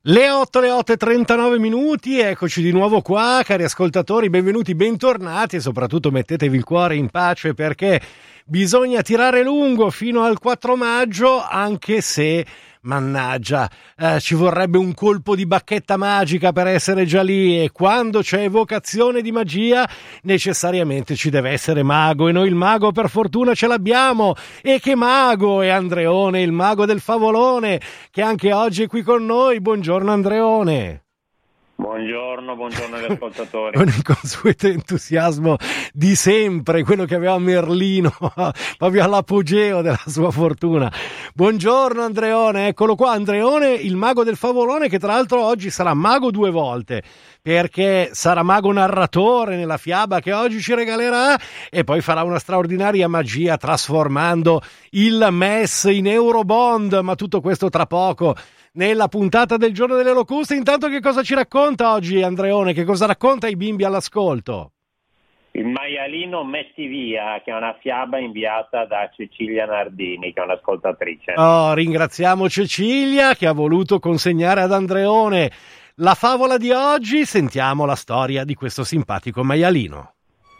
Le 8 e 39 minuti, eccoci di nuovo qua, cari ascoltatori, benvenuti, bentornati e soprattutto mettetevi il cuore in pace perché bisogna tirare lungo fino al 4 maggio, anche se, mannaggia, ci vorrebbe un colpo di bacchetta magica per essere già lì, e quando c'è evocazione di magia necessariamente ci deve essere mago, e noi il mago per fortuna ce l'abbiamo. E che mago! È Andreone, il mago del favolone, che anche oggi è qui con noi. Buongiorno Andreone. Buongiorno agli ascoltatori. Con il consueto entusiasmo di sempre, quello che aveva Merlino, proprio all'apogeo della sua fortuna. Buongiorno Andreone, eccolo qua, Andreone, il mago del favolone, che tra l'altro oggi sarà mago 2 volte, perché sarà mago narratore nella fiaba che oggi ci regalerà, e poi farà una straordinaria magia trasformando il MES in Eurobond, ma tutto questo tra poco nella puntata del giorno delle locuste. Intanto che cosa ci racconta oggi Andreone? Che cosa racconta ai bimbi all'ascolto? Il maialino metti via, che è una fiaba inviata da Cecilia Nardini, che è un'ascoltatrice. Oh, ringraziamo Cecilia che ha voluto consegnare ad Andreone la favola di oggi. Sentiamo la storia di questo simpatico maialino.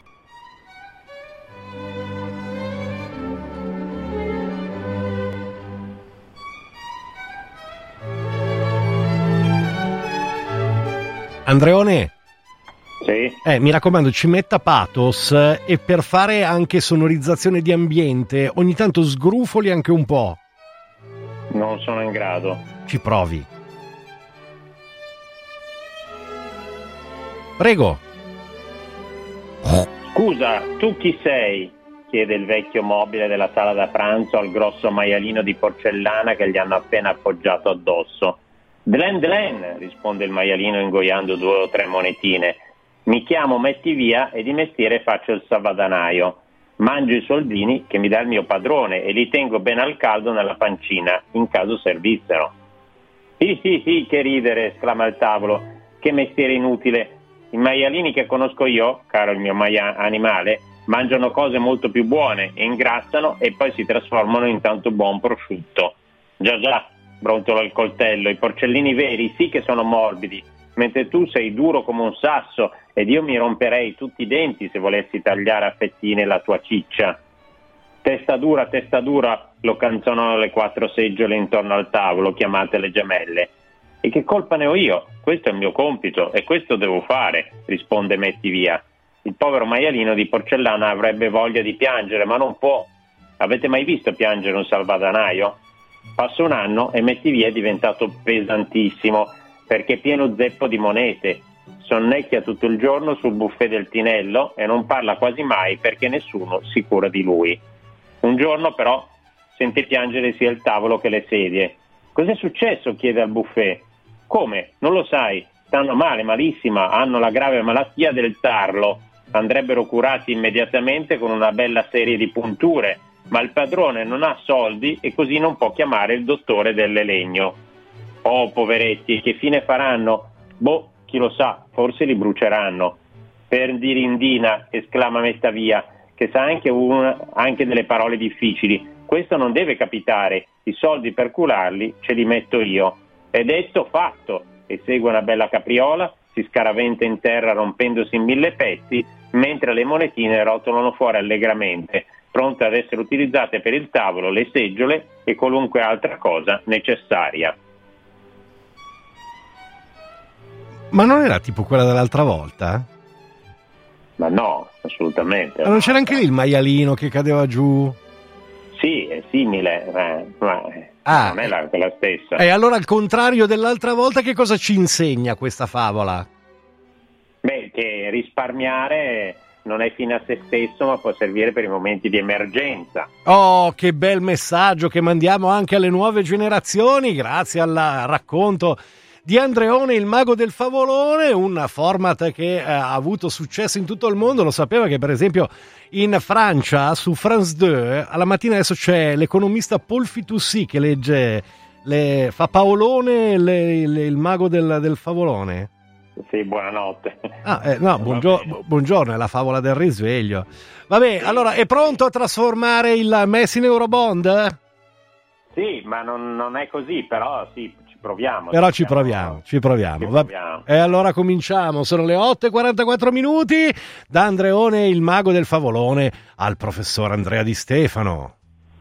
Andreone? Sì? Mi raccomando, ci metta pathos, e per fare anche sonorizzazione di ambiente ogni tanto sgrufoli anche un po'. Non sono in grado. Ci provi. Prego. Scusa, tu chi sei? Chiede il vecchio mobile della sala da pranzo al grosso maialino di porcellana che gli hanno appena appoggiato addosso. Dlen, risponde il maialino ingoiando 2 o 3 monetine. Mi chiamo Metti via e di mestiere faccio il salvadanaio. Mangio i soldini che mi dà il mio padrone e li tengo ben al caldo nella pancina, in caso servissero. Che ridere, esclama il tavolo. Che mestiere inutile. I maialini che conosco io, caro il mio animale, mangiano cose molto più buone e ingrassano e poi si trasformano in tanto buon prosciutto. Già, brontola il coltello, i porcellini veri sì che sono morbidi, mentre tu sei duro come un sasso ed io mi romperei tutti i denti se volessi tagliare a fettine la tua ciccia. Testa dura, lo canzonano le 4 seggiole intorno al tavolo, chiamate le gemelle. E che colpa ne ho io? Questo è il mio compito e questo devo fare, risponde Metti via. Il povero maialino di porcellana avrebbe voglia di piangere, ma non può. Avete mai visto piangere un salvadanaio? Passa un anno e Metti via è diventato pesantissimo perché è pieno zeppo di monete. Sonnecchia tutto il giorno sul buffet del tinello e non parla quasi mai perché nessuno si cura di lui. Un giorno però sente piangere sia il tavolo che le sedie. Cos'è successo? Chiede al buffet. Come? Non lo sai? Stanno male, malissima, hanno la grave malattia del tarlo. Andrebbero curati immediatamente con una bella serie di punture, ma il padrone non ha soldi e così non può chiamare il dottore del legno. Oh, poveretti, che fine faranno? Boh, chi lo sa, forse li bruceranno. Per dirindina, esclama Metta via, che sa anche delle parole difficili. Questo non deve capitare, i soldi per curarli ce li metto io. È detto, fatto, e segue una bella capriola, si scaraventa in terra rompendosi in 1000 pezzi, mentre le monetine rotolano fuori allegramente, pronte ad essere utilizzate per il tavolo, le seggiole e qualunque altra cosa necessaria. Ma non era tipo quella dell'altra volta? Ma no, assolutamente. Ma non c'era anche lì il maialino che cadeva giù? Sì, è simile, ma non è quella stessa. E allora, al contrario dell'altra volta, che cosa ci insegna questa favola? Beh, che risparmiare non è fine a se stesso, ma può servire per i momenti di emergenza. Oh, che bel messaggio che mandiamo anche alle nuove generazioni, grazie al racconto di Andreone, il mago del favolone, un format che ha avuto successo in tutto il mondo. Lo sapeva che per esempio in Francia su France 2 alla mattina adesso c'è l'economista Paul Fitoussi che legge, fa Paolone, il mago del favolone. Sì, buonanotte. Buongiorno, è la favola del risveglio. Vabbè, sì. Allora è pronto a trasformare il MES in Eurobond? Sì, ma non è così, però sì, proviamo. Però ci proviamo. E allora cominciamo, sono le 8:44 da Andreone il mago del favolone al professor Andrea Di Stefano.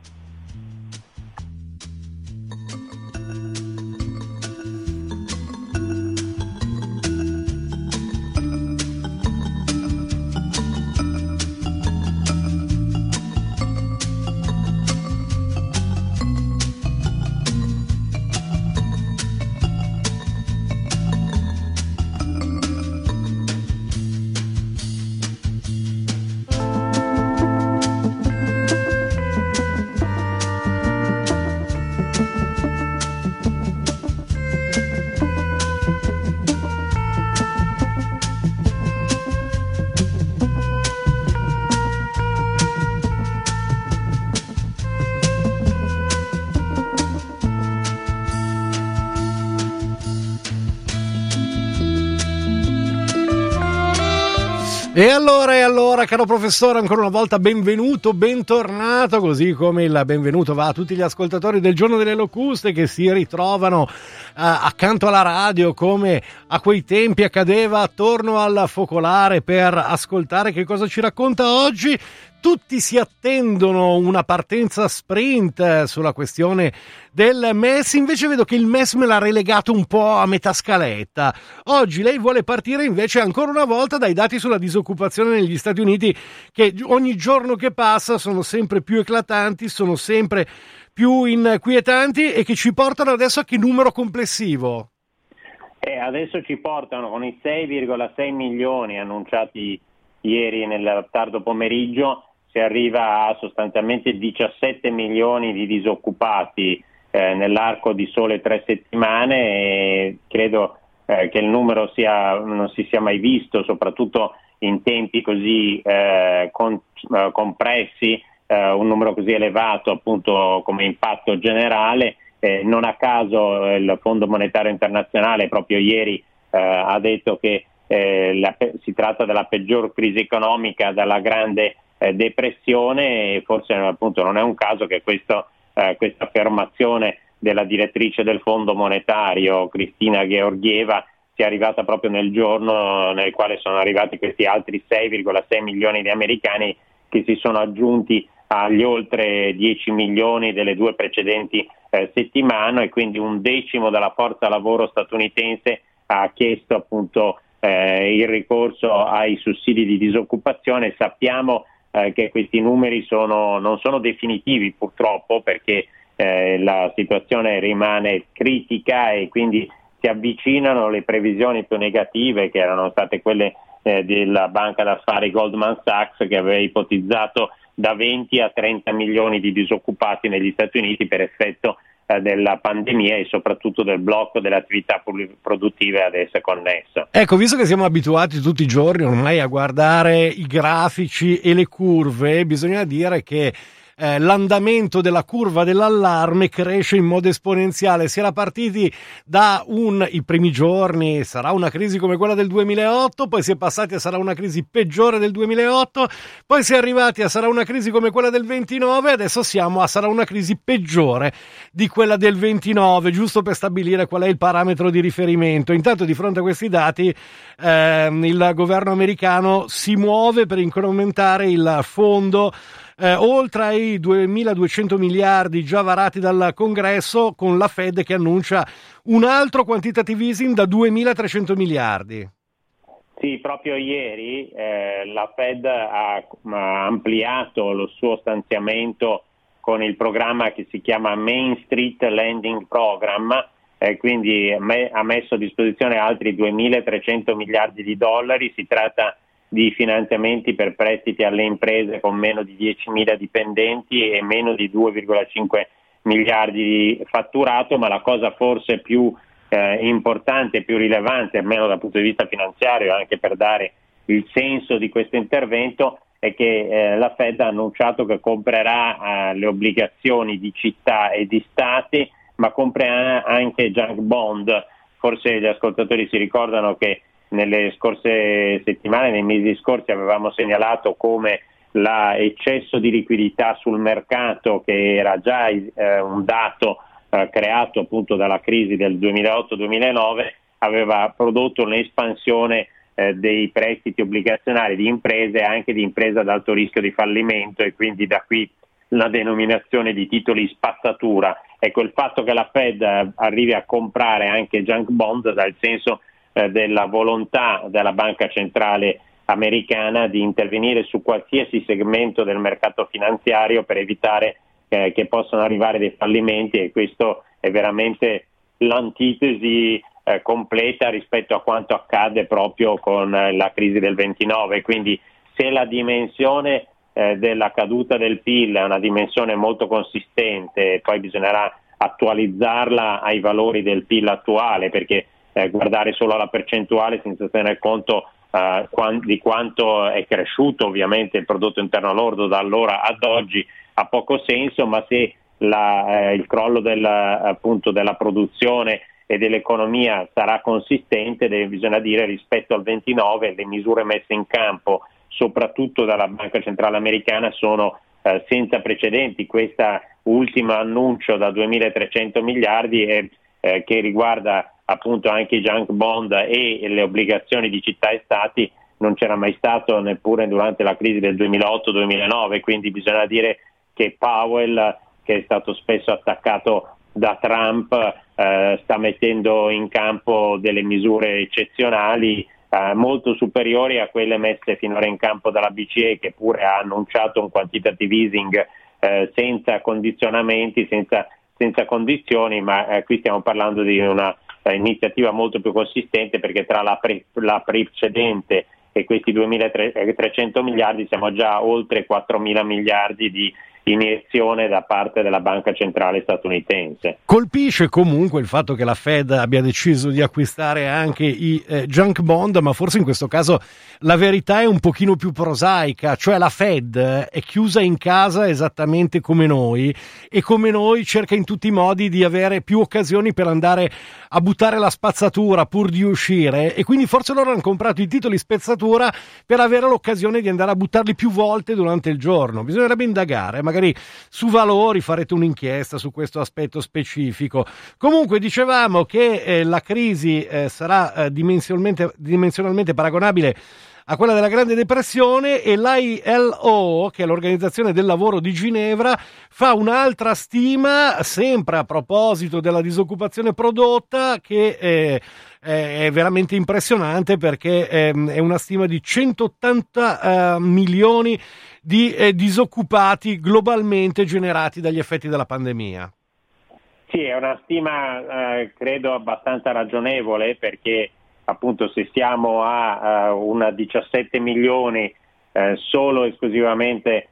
E allora, caro professore, ancora una volta benvenuto, bentornato, così come il benvenuto va a tutti gli ascoltatori del Giorno delle Locuste che si ritrovano accanto alla radio come a quei tempi accadeva attorno al focolare per ascoltare che cosa ci racconta oggi. Tutti si attendono una partenza sprint sulla questione del MES, invece vedo che il MES me l'ha relegato un po' a metà scaletta. Oggi lei vuole partire invece ancora una volta dai dati sulla disoccupazione negli Stati Uniti, che ogni giorno che passa sono sempre più eclatanti, sono sempre più inquietanti e che ci portano adesso a che numero complessivo? Adesso ci portano con i 6,6 milioni annunciati ieri nel tardo pomeriggio. Si arriva a sostanzialmente 17 milioni di disoccupati nell'arco di sole 3 settimane e credo che il numero non si sia mai visto, soprattutto in tempi così compressi, un numero così elevato appunto come impatto generale. Non a caso il Fondo Monetario Internazionale proprio ieri ha detto che si tratta della peggior crisi economica dalla grande depressione, e forse appunto non è un caso che questa affermazione della direttrice del Fondo Monetario, Cristina Georgieva, sia arrivata proprio nel giorno nel quale sono arrivati questi altri 6,6 milioni di americani che si sono aggiunti agli oltre 10 milioni delle due precedenti settimane, e quindi un decimo della forza lavoro statunitense ha chiesto appunto il ricorso ai sussidi di disoccupazione. Sappiamo che questi numeri non sono definitivi purtroppo, perché la situazione rimane critica e quindi si avvicinano le previsioni più negative, che erano state quelle della banca d'affari Goldman Sachs, che aveva ipotizzato da 20 a 30 milioni di disoccupati negli Stati Uniti per effetto della pandemia e soprattutto del blocco delle attività produttive ad essa connessa. Ecco, visto che siamo abituati tutti i giorni ormai a guardare i grafici e le curve, bisogna dire che l'andamento della curva dell'allarme cresce in modo esponenziale. Si era partiti i primi giorni, sarà una crisi come quella del 2008, poi si è passati a sarà una crisi peggiore del 2008, poi si è arrivati a sarà una crisi come quella del 29, adesso siamo a sarà una crisi peggiore di quella del 29, giusto per stabilire qual è il parametro di riferimento. Intanto, di fronte a questi dati, il governo americano si muove per incrementare il fondo oltre ai 2.200 miliardi già varati dal Congresso, con la Fed che annuncia un altro quantitative easing da 2.300 miliardi. Sì, proprio ieri la Fed ha ampliato lo suo stanziamento con il programma che si chiama Main Street Lending Program, quindi ha messo a disposizione altri 2.300 miliardi di dollari. Si tratta di finanziamenti per prestiti alle imprese con meno di 10.000 dipendenti e meno di 2,5 miliardi di fatturato, ma la cosa forse più importante e più rilevante, almeno dal punto di vista finanziario, anche per dare il senso di questo intervento, è che la Fed ha annunciato che comprerà le obbligazioni di città e di stati, ma comprerà anche junk bond. Forse gli ascoltatori si ricordano che nelle scorse settimane, nei mesi scorsi, avevamo segnalato come l'eccesso di liquidità sul mercato, che era già un dato creato appunto dalla crisi del 2008-2009, aveva prodotto un'espansione dei prestiti obbligazionari di imprese e anche di imprese ad alto rischio di fallimento, e quindi da qui la denominazione di titoli spazzatura. Ecco, il fatto che la Fed arrivi a comprare anche junk bond dà il senso della volontà della banca centrale americana di intervenire su qualsiasi segmento del mercato finanziario per evitare che possano arrivare dei fallimenti, e questo è veramente l'antitesi completa rispetto a quanto accade proprio con la crisi del 29. Quindi se la dimensione della caduta del PIL è una dimensione molto consistente, poi bisognerà attualizzarla ai valori del PIL attuale, perché guardare solo alla percentuale senza tener conto di quanto è cresciuto ovviamente il prodotto interno lordo da allora ad oggi ha poco senso, ma se il crollo appunto della produzione e dell'economia sarà consistente, bisogna dire rispetto al 29 le misure messe in campo soprattutto dalla Banca Centrale Americana sono senza precedenti. Questa ultima annuncio da 2.300 miliardi che riguarda appunto anche i junk bond e le obbligazioni di città e stati non c'era mai stato neppure durante la crisi del 2008-2009, quindi bisogna dire che Powell, che è stato spesso attaccato da Trump, sta mettendo in campo delle misure eccezionali molto superiori a quelle messe finora in campo dalla BCE, che pure ha annunciato un quantitative easing senza condizionamenti, senza condizioni, ma qui stiamo parlando di una iniziativa molto più consistente, perché tra la precedente e questi 2.300 miliardi siamo già oltre 4.000 miliardi di iniezione da parte della banca centrale statunitense. Colpisce comunque il fatto che la Fed abbia deciso di acquistare anche i junk bond, ma forse in questo caso la verità è un pochino più prosaica, cioè la Fed è chiusa in casa esattamente come noi, e come noi cerca in tutti i modi di avere più occasioni per andare a buttare la spazzatura pur di uscire, e quindi forse loro hanno comprato i titoli spezzatura per avere l'occasione di andare a buttarli più volte durante il giorno. Bisognerebbe indagare, magari su valori farete un'inchiesta su questo aspetto specifico. Comunque dicevamo che la crisi sarà dimensionalmente paragonabile a quella della Grande Depressione, e l'ILO, che è l'Organizzazione del Lavoro di Ginevra, fa un'altra stima, sempre a proposito della disoccupazione prodotta, che è veramente impressionante, perché è una stima di 180 milioni di disoccupati globalmente generati dagli effetti della pandemia. Sì, è una stima credo abbastanza ragionevole, perché appunto se siamo a una 17 milioni solo esclusivamente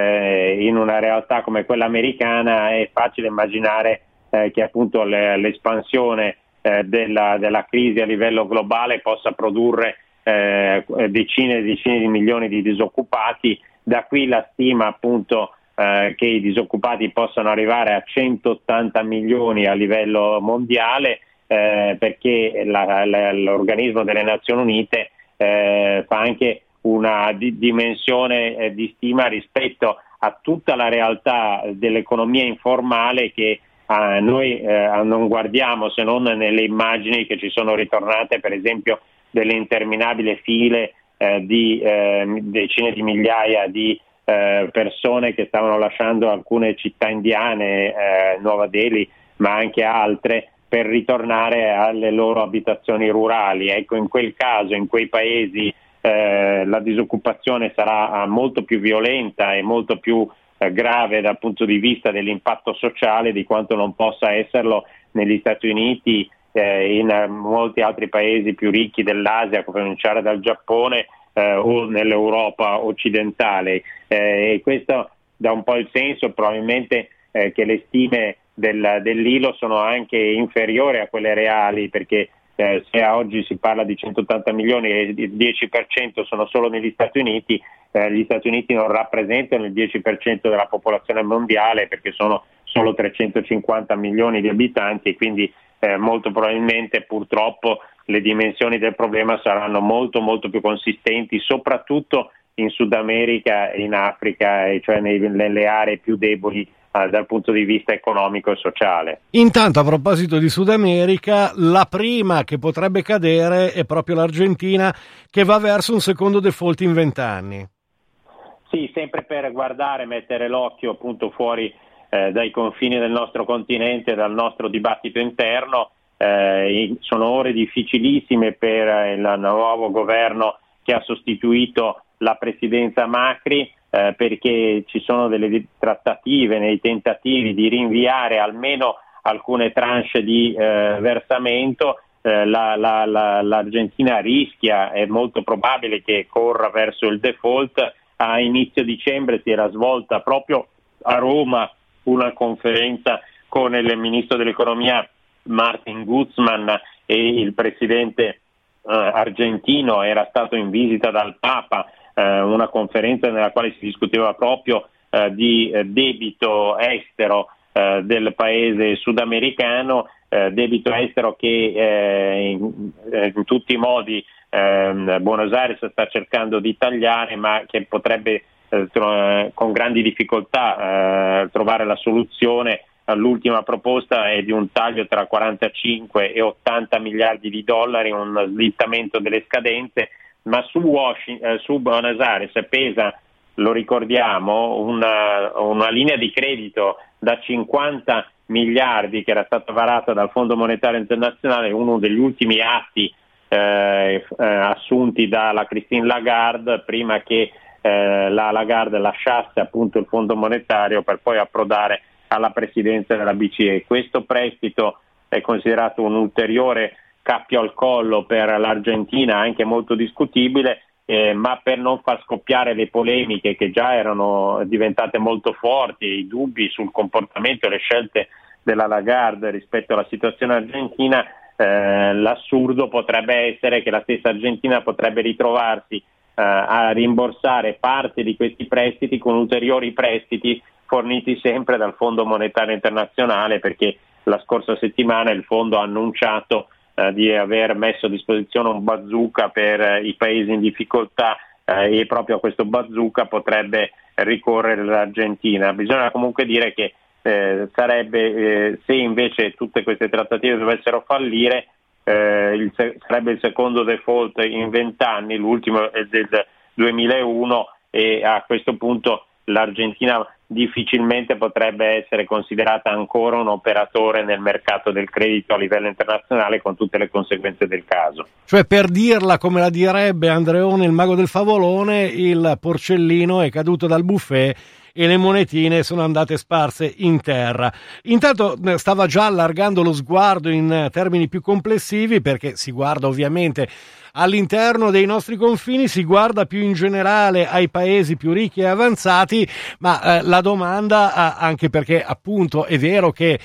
in una realtà come quella americana, è facile immaginare che appunto l'espansione della crisi a livello globale possa produrre decine e decine di milioni di disoccupati. Da qui la stima appunto che i disoccupati possano arrivare a 180 milioni a livello mondiale, perché l'organismo delle Nazioni Unite fa anche una dimensione di stima rispetto a tutta la realtà dell'economia informale, che noi non guardiamo se non nelle immagini che ci sono ritornate, per esempio delle interminabili file di decine di migliaia di persone che stavano lasciando alcune città indiane, Nuova Delhi, ma anche altre, per ritornare alle loro abitazioni rurali. Ecco, in quel caso, in quei paesi, la disoccupazione sarà molto più violenta e molto più grave dal punto di vista dell'impatto sociale di quanto non possa esserlo negli Stati Uniti, in molti altri paesi più ricchi dell'Asia, a cominciare dal Giappone, o nell'Europa occidentale. E questo dà un po' il senso probabilmente che le stime dell'ILO sono anche inferiori a quelle reali, perché se a oggi si parla di 180 milioni e il 10% sono solo negli Stati Uniti, gli Stati Uniti non rappresentano il 10% della popolazione mondiale, perché sono solo 350 milioni di abitanti, e quindi molto probabilmente purtroppo le dimensioni del problema saranno molto molto più consistenti, soprattutto in Sud America e in Africa, e cioè nelle aree più deboli dal punto di vista economico e sociale. Intanto, a proposito di Sud America, la prima che potrebbe cadere è proprio l'Argentina, che va verso un secondo default in 20 anni. Sì, sempre per guardare, mettere l'occhio appunto fuori dai confini del nostro continente, dal nostro dibattito interno. Sono ore difficilissime per il nuovo governo che ha sostituito la presidenza Macri, perché ci sono delle trattative, nei tentativi di rinviare almeno alcune tranche di versamento. L'Argentina rischia, è molto probabile che corra verso il default. A inizio dicembre si era svolta proprio a Roma una conferenza con il ministro dell'economia Martin Guzman e il presidente argentino, era stato in visita dal Papa, una conferenza nella quale si discuteva proprio di debito estero del paese sudamericano, debito estero che in tutti i modi Buenos Aires sta cercando di tagliare, ma che potrebbe con grandi difficoltà trovare la soluzione. L'ultima proposta è di un taglio tra 45 e 80 miliardi di dollari, un slittamento delle scadenze, ma su Buenos Aires pesa, lo ricordiamo, una linea di credito da 50 miliardi che era stata varata dal Fondo Monetario Internazionale, uno degli ultimi atti assunti dalla Christine Lagarde prima che la Lagarde lasciasse appunto il Fondo Monetario per poi approdare alla presidenza della BCE. Questo prestito è considerato un ulteriore cappio al collo per l'Argentina, anche molto discutibile, ma per non far scoppiare le polemiche che già erano diventate molto forti, i dubbi sul comportamento e le scelte della Lagarde rispetto alla situazione argentina, l'assurdo potrebbe essere che la stessa Argentina potrebbe ritrovarsi a rimborsare parte di questi prestiti con ulteriori prestiti forniti sempre dal Fondo Monetario Internazionale, perché la scorsa settimana il fondo ha annunciato di aver messo a disposizione un bazooka per i paesi in difficoltà e proprio a questo bazooka potrebbe ricorrere l'Argentina. Bisogna comunque dire che sarebbe, se invece tutte queste trattative dovessero fallire, sarebbe il secondo default in 20 anni, l'ultimo è del 2001 e a questo punto l'Argentina difficilmente potrebbe essere considerata ancora un operatore nel mercato del credito a livello internazionale, con tutte le conseguenze del caso. Cioè, per dirla come la direbbe Andreone, il mago del favolone, il porcellino è caduto dal buffet e le monetine sono andate sparse in terra. Intanto stava già allargando lo sguardo in termini più complessivi, perché si guarda ovviamente all'interno dei nostri confini, si guarda più in generale ai paesi più ricchi e avanzati, ma la domanda, anche perché appunto è vero che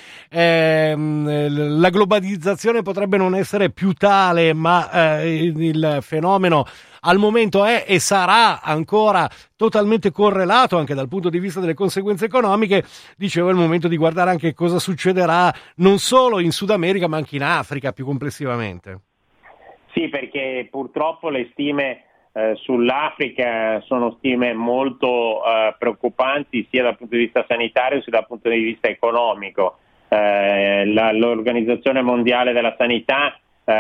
la globalizzazione potrebbe non essere più tale, ma il fenomeno al momento è e sarà ancora totalmente correlato anche dal punto di vista delle conseguenze economiche. Dicevo, è il momento di guardare anche cosa succederà non solo in Sud America ma anche in Africa più complessivamente. Sì, perché purtroppo le stime sull'Africa sono stime molto preoccupanti sia dal punto di vista sanitario sia dal punto di vista economico. L'Organizzazione Mondiale della Sanità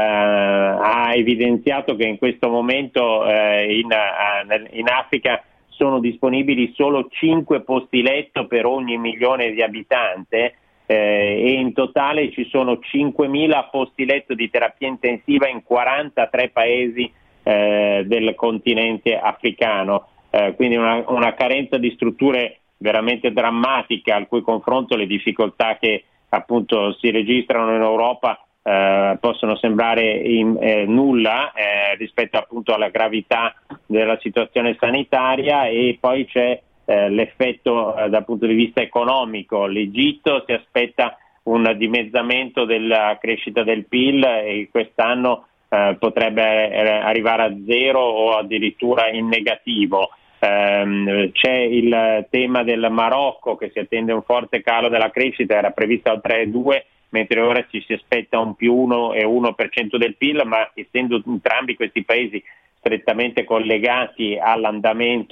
ha evidenziato che in questo momento in Africa sono disponibili solo 5 posti letto per ogni milione di abitanti e in totale ci sono 5.000 posti letto di terapia intensiva in 43 paesi del continente africano, quindi una carenza di strutture veramente drammatica, al cui confronto le difficoltà che appunto si registrano in Europa possono sembrare nulla rispetto appunto alla gravità della situazione sanitaria. E poi c'è l'effetto dal punto di vista economico. L'Egitto si aspetta un dimezzamento della crescita del PIL e quest'anno potrebbe arrivare a zero o addirittura in negativo. C'è il tema del Marocco, che si attende un forte calo della crescita, era prevista al 3,2, mentre ora ci si aspetta un più 1,1% del PIL, ma essendo entrambi questi paesi strettamente collegati all'andamento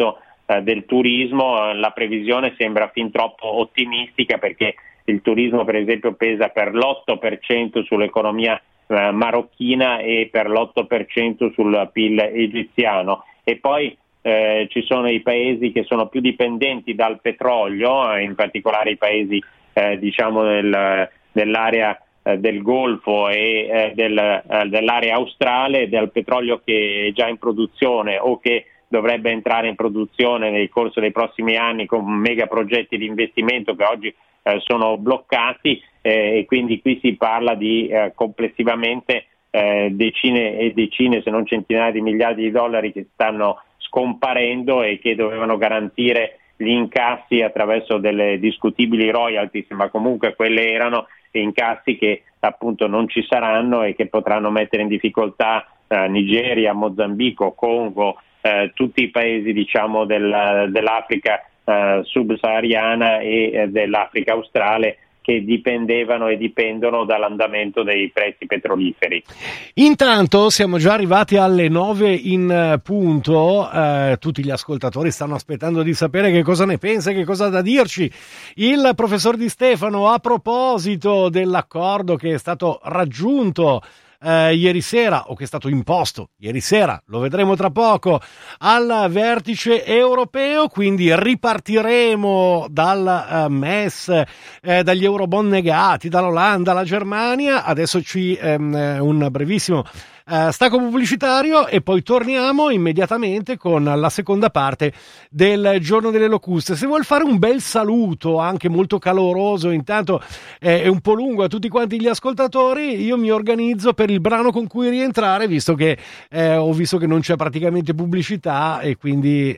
del turismo, la previsione sembra fin troppo ottimistica, perché il turismo per esempio pesa per l'8% sull'economia marocchina e per l'8% sul PIL egiziano, e poi ci sono i paesi che sono più dipendenti dal petrolio, in particolare i paesi diciamo dell'area del Golfo e dell'area australe, del petrolio che è già in produzione o che dovrebbe entrare in produzione nel corso dei prossimi anni con mega progetti di investimento che oggi sono bloccati, e quindi qui si parla di complessivamente decine e decine, se non centinaia di miliardi di dollari che stanno scomparendo e che dovevano garantire gli incassi attraverso delle discutibili royalties, ma comunque quelle erano incassi che appunto non ci saranno e che potranno mettere in difficoltà Nigeria, Mozambico, Congo, tutti i paesi diciamo dell'Africa subsahariana e dell'Africa australe, che dipendevano e dipendono dall'andamento dei prezzi petroliferi. Intanto siamo già arrivati alle 9 in punto, tutti gli ascoltatori stanno aspettando di sapere che cosa ne pensa, che cosa ha da dirci il professor Di Stefano a proposito dell'accordo che è stato raggiunto ieri sera, o che è stato imposto ieri sera, lo vedremo tra poco, al vertice europeo. Quindi ripartiremo dal MES, dagli eurobond negati, dall'Olanda alla Germania. Adesso un brevissimo stacco pubblicitario e poi torniamo immediatamente con la seconda parte del Giorno delle Locuste. Se vuol fare un bel saluto anche molto caloroso, intanto è un po' lungo a tutti quanti gli ascoltatori, io mi organizzo per il brano con cui rientrare, visto che ho visto che non c'è praticamente pubblicità, e quindi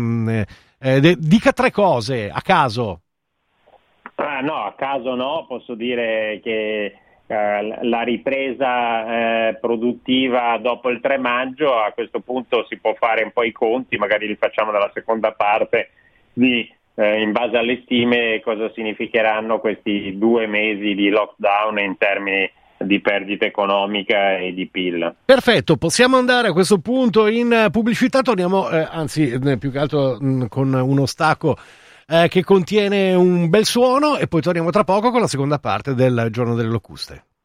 dica tre cose a caso. No, a caso no, posso dire che la ripresa produttiva dopo il 3 maggio, a questo punto si può fare un po' i conti, magari li facciamo dalla seconda parte, in base alle stime cosa significheranno questi 2 mesi di lockdown in termini di perdita economica e di PIL. Perfetto, possiamo andare a questo punto in pubblicità, torniamo più che altro con uno stacco che contiene un bel suono, e poi torniamo tra poco con la seconda parte del Giorno delle Locuste.